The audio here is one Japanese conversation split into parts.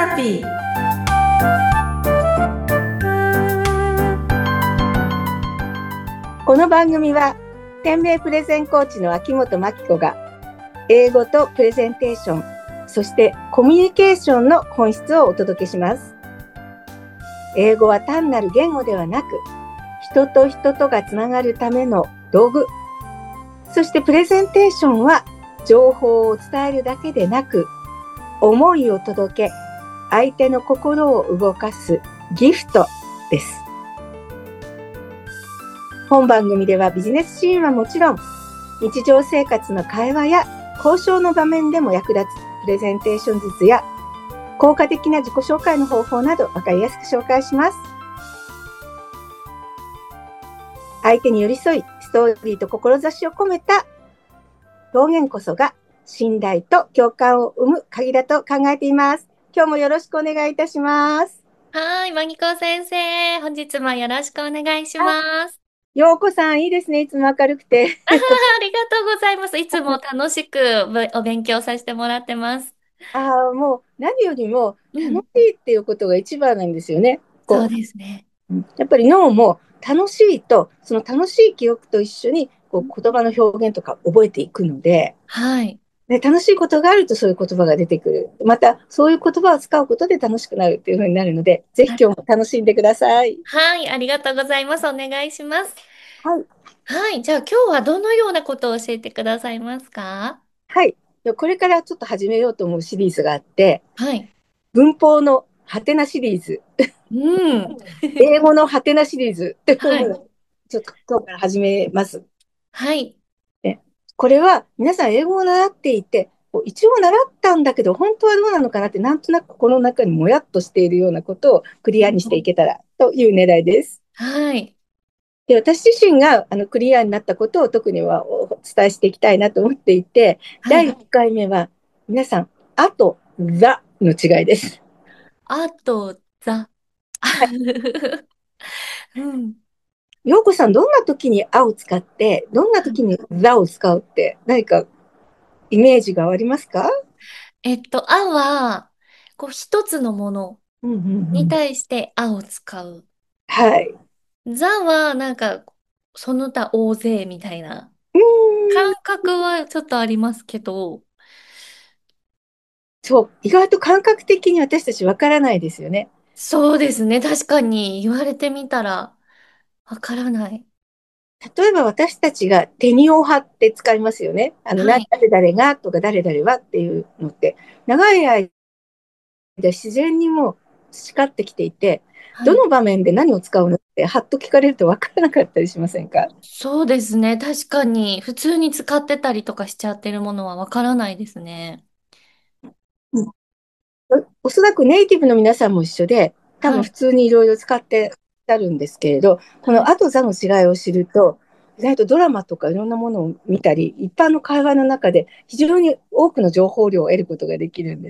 ラピー。 この番組は店名プレゼンコーチの秋元真希子が英語とプレゼンテーション、そしてコミュニケーションの本質をお届けします。英語は単なる言語ではなく、人と人とがつながるための道具。そしてプレゼンテーションは情報を伝えるだけでなく、思いを届け、相手の心を動かすギフトです。本番組ではビジネスシーンはもちろん、日常生活の会話や交渉の場面でも役立つプレゼンテーション術や効果的な自己紹介の方法など分かりやすく紹介します。相手に寄り添い、ストーリーと志を込めた表現こそが信頼と共感を生む鍵だと考えています。今日もよろしくお願いいたします。 はい、マギコ先生、本日もよろしくお願いします。 ようこさん、いいですね。いつも明るくて。 ありがとうございます。いつも楽しくお勉強させてもらってます。 もう何よりも楽うん、 しいっていうことが一番なんですよね。 そうですね。 やっぱり脳も楽しいと、その楽しい記憶と一緒に言葉の表現とか覚えていくので、 はい。 楽しいことがあるとそういう言葉が出てくる。また、そういう言葉を使うことで楽しくなるっていう風になるので、ぜひ今日も楽しんでください。 はい、ありがとうございます。お願いします。 はい。 はい、じゃあ今日はどのようなことを教えてくださいますか？ はい。これからちょっと始めようと思うシリーズがあって、 はい。 文法のハテナシリーズ、 うん。 英語のハテナシリーズっていうはい。 のをちょっと今日から始めます。 はい。 ね、これは皆さん英語を習っていて、一応習ったんだけど、本当はどうなのかなって、なんとなくこの中にもやっとしているようなことをクリアにしていけたらという狙いです。 はい。 で、私自身がクリアになったことを特にはお伝えしていきたいなと思っていて、 はい。 第1回目は皆さん、あと、ザの違いです。 あと、ザ。 はい。 うん。 ようこさん、どんな時にあを使って、どんな時にザを使うって何かイメージがありますか？ あは、一つのものうんうんうにん。 対してあを使う。 はい。 ザは、その他大勢みたいなうーん。 感覚はちょっとありますけど、 そう、意外と感覚的に私たちわからないですよね。 そうですね。確かに言われてみたら、わからない。 例えば私たちがテニオ派って使いますよね。 はい。 誰々がとか誰々はっていうのって、長い間自然にもう培ってきていて、 はい。 どの場面で何を使うのってはっと聞かれるとわからなかったりしませんか？ そうですね。確かに、普通に使ってたりとかしちゃってるものはわからないですね。 うん、おそらくネイティブの皆さんも一緒で、多分普はい。 通にいろいろ使ってあるんですけれど、こはい。 のあと座の違いを知ると、意外とドラマとかいろんなものを見たり、一般の会話の中で非常に多くの情報量を得ることができるんです。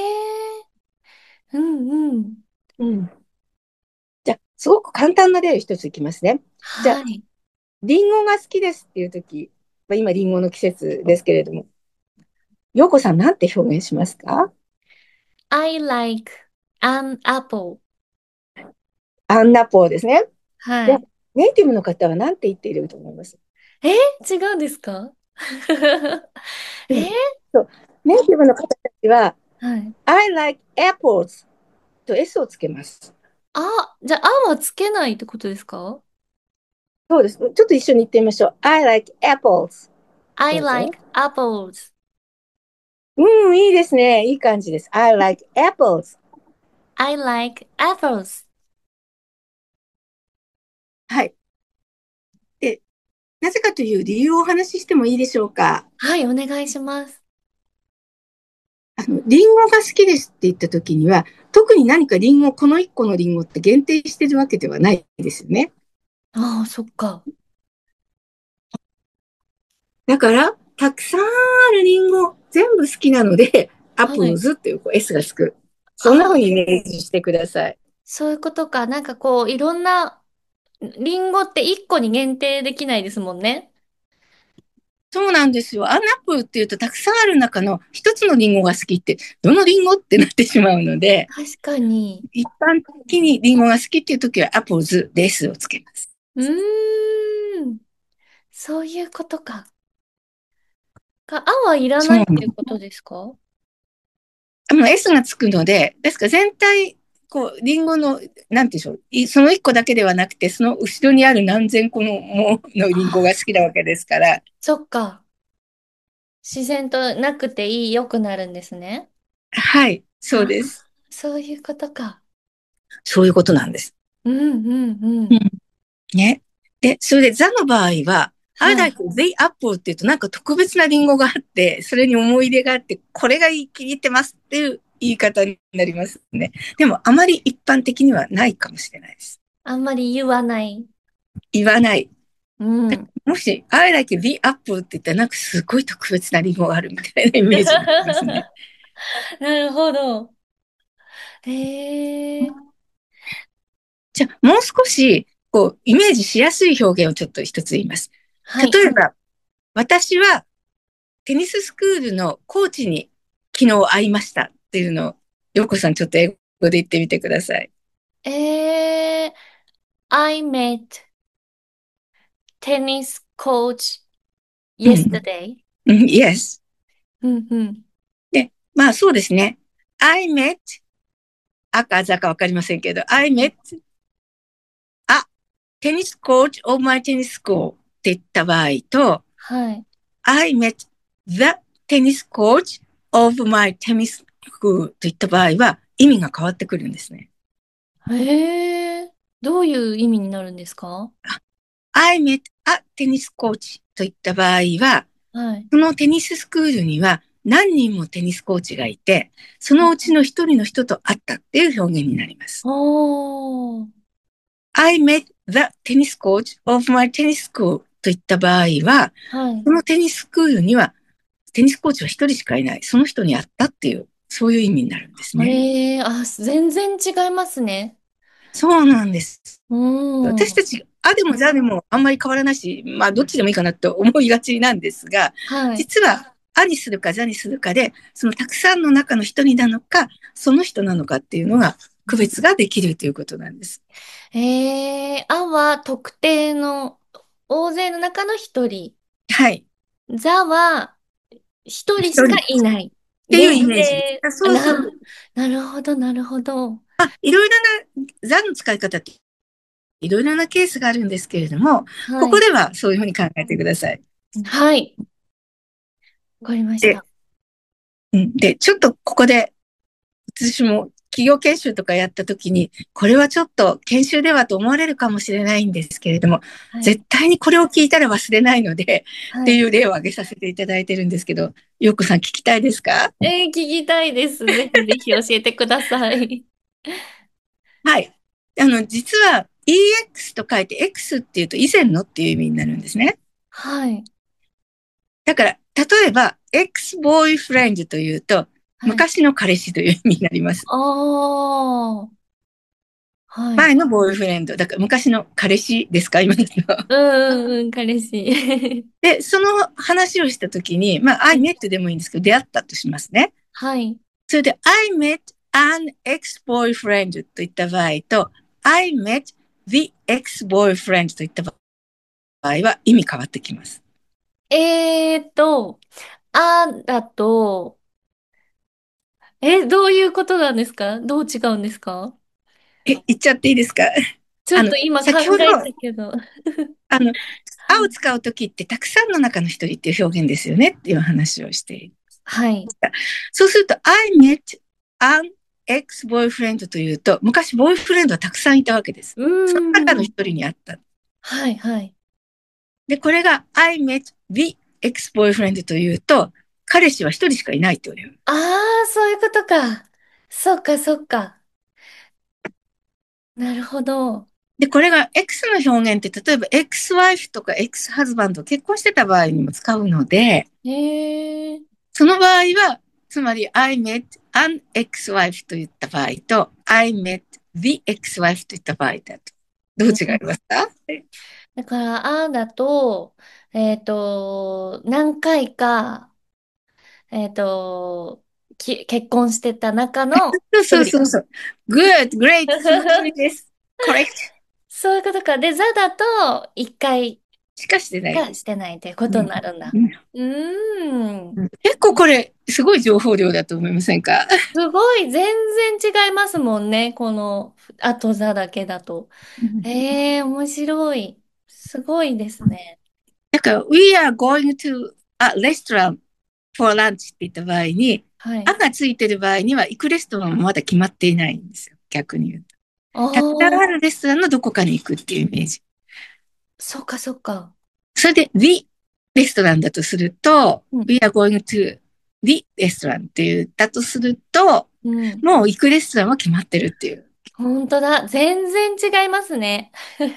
うんうん。 うん。じゃあ、すごく簡単な例を一ついきますね。じゃあ、 はい。 リンゴが好きですっていうとき、今リンゴの季節ですけれども、ようこさんなんて表現しますか？ I like an apple. アンナポーですね。じゃあ、 はい。 ネイティブの方は何て言っていると思います？ え違うんですか？えうん。そう。ネイティブの方たちは、 はい。 I like apples と S をつけます。 じゃあ、あはつけないってことですか？ そうです。ちょっと一緒に言ってみましょう。I like apples. ?I どうぞ。 like apples. うん、いいですね。いい感じです。I like apples. I like apples. はい。で、なぜかという理由をお話ししてもいいでしょうか。 はい、お願いします。 リンゴが好きですって言った時には、特に何かリンゴ、この一個のリンゴって限定してるわけではないですよね。 ああ、そっか。 だから、たくさんあるリンゴ、全部好きなので、アップはい。 ルズっていうS がつく。そんな風にイあ、 メージしてください。 そういうことか。いろんな、リンゴって一個に限定できないですもんね。 そうなんですよ。アンアップルっていうとたくさんある中の一つのリンゴが好きって、どのリンゴってなってしまうので、 確かに。 一般的にリンゴが好きっていう時はアポーズですをつけます。 うーん。そういうことか。あはいらないっていうそう。 ことですか？ S がつくので、ですから全体、こう、リンゴの、なんていうんでしょう、その一個だけではなくて、その後ろにある何千個のものリンゴが好きなわけですから、 そっか。自然となくていい、良くなるんですね。 はい、そうあ、 です。 そういうことか。 そういうことなんです。 うんうんうん。 うん。ね。で、それでザの場合は、I はい。 like the apple って言うとなんか特別なリンゴがあって、それに思い入れがあって、これが気に入ってますっていう言い方になりますね。でもあまり一般的にはないかもしれないです。 あんまり言わない。 言わない。 うん。 もし、I like the apple って言ったらなんかすごい特別なリンゴがあるみたいなイメージになりますね。 なるほど。へえ。 じゃあ、もう少し、こう、イメージしやすい表現をちょっと一つ言います。 はい。 例えば、私はテニススクールのコーチに昨日会いましたっていうのを、ようこさんちょっと英語で言ってみてください。 I met tennis coach うん。 yesterday. うん、yes. うんうん。 で、まあそうですね。I met 赤かわかりませんけど、I met a tennis coach of my tennis school って言った場合と、 はい。 I met the tennis coach of my tennis school といった場合は意味が変わってくるんですね。 へえ。どういう意味になるんですか？ I met a tennis coach といった場合は、 はい。 そのテニススクールには何人もテニスコーチがいて、そのうちの一人の人と会ったっていう表現になります。 おー。 I met the tennis coach of my tennis school といった場合は、 はい。 そのテニススクールにはテニスコーチは一人しかいない。その人に会ったっていう、そういう意味になるんですね。 全然違いますね。 そうなんです。 うーん。 私たち、あでもザでもあんまり変わらないし、まあどっちでもいいかなと思いがちなんですが、 はい。 実はあにするかザにするかで、そのたくさんの中の一人なのか、その人なのかっていうのが区別ができるということなんです。 あは特定の大勢の中の一人。 はい。 ザは一人しか一人っいない。 ていうイ限メージです。 定。 あ、そうそう。 なるほど、なるほど。 いろいろなザの使い方っていろいろなケースがあるんですけれども、こはい。 こではそういうふうに考えてください。 はい。わかりましで、 た。 ちょっとここで私も企業研修とかやった時に、これはちょっと研修ではと思われるかもしれないんですけれども、 はい。 絶対にこれを聞いたら忘れないので、ってはい。 いう例を挙げさせていただいてるんですけど、ようこさん聞きたいですか？ 聞きたいです。ぜひぜひ教えてください。 はい。実は EX と書いて X っていうと以前のっていう意味になるんですね。 はい。 だから、例えば、X ボーイフレンドというと、 はい。 昔の彼氏という意味になります。 ああ。はい。 前のボーイフレンド。だから昔の彼氏ですか今の。 うんうんうん、彼氏。 で、その話をしたときに、まあ、I はい。 met でもいいんですけど、出会ったとしますね。 はい。 それで、I met an ex-boyfriend といった場合と、I met the ex-boyfriend といった場合は意味変わってきます。 えーと、あだと、どういうことなんですか？どう違うんですか？ 言っちゃっていいですか？ ちょっと今考先ほど、 えたけど。 あの、あをはい。 使うときってたくさんの中の一人っていう表現ですよねっていう話をしている。 はい。 そうすると、I met an ex-boyfriend というと、昔ボーイフレンドはたくさんいたわけです。 うそのーん。 中の一人に会った。 はい、はい。 で、これが I met the ex-boyfriend というと、彼氏は一人しかいないという。 ああ、そういうことか。そっか、そっか。なるほど。 で、これが X の表現って、例えば X-wife とか X-husband 結婚してた場合にも使うので、 へえ。 その場合は、つまり I met an ex-wife といった場合と I met the ex-wife といった場合だと。どう違いますか？ だから、あーだと、 何回か、えっと、結婚してた中のそう一人。 そうそうそう。Good, great, その通りです。Correct. そういうことか。で、ザだと一回しかしてない。 しかしてないということにうんなるんだ。 うん、 うーん。 結構これ、すごい情報量だと思いませんか？ すごい、全然違いますもんね。この、あとザだけだと。面白い。すごいですね。 だから、We are going to a restaurant for lunch って言った場合に、 はい。 あがついてる場合には、行くレストランもまだ決まっていないんですよ。逆に言うと。 あたくさんああ、 るレストランのどこかに行くっていうイメージ。 そっかそっか。 それで、The レストランだとすると、 うん。 We are going to the レストランって言ったとすると、 うん。 もう行くレストランは決まってるっていう。 本当だ。全然違いますね。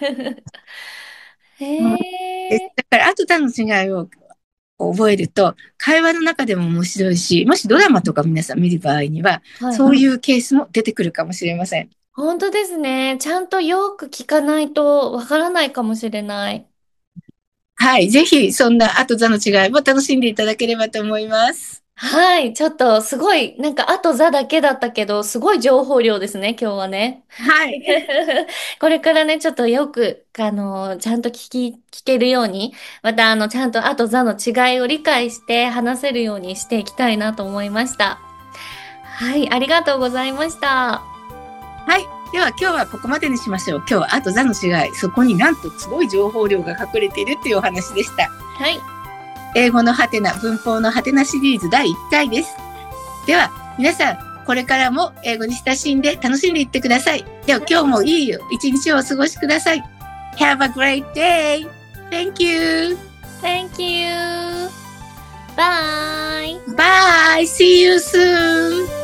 うんでへえ。 だから、後との違いを覚えると、会話の中でも面白いし、もしドラマとか皆さん見る場合には、 はい。 そういうケースも出てくるかもしれません。 本当ですね。ちゃんとよく聞かないとわからないかもしれない。 はい。ぜひ、そんな後座の違いも楽しんでいただければと思います。 はい。ちょっとすごい、なんかあとザだけだったけど、すごい情報量ですね、今日はね。 はい。 これからね、ちょっとよく、ちゃんと聞けるように、またちゃんとあとザの違いを理解して話せるようにしていきたいなと思いました。はい。ありがとうございました。 はい。では今日はここまでにしましょう。今日は後座の違い、そこになんとすごい情報量が隠れているっていうお話でした。 はい。 英語のハテナ、文法のハテナシリーズ第1回です。では、皆さん、これからも英語に親しんで楽しんでいってください。では、今日もいい一日をお過ごしください。Have a great day! Thank you! Thank you! Bye! Bye! See you soon!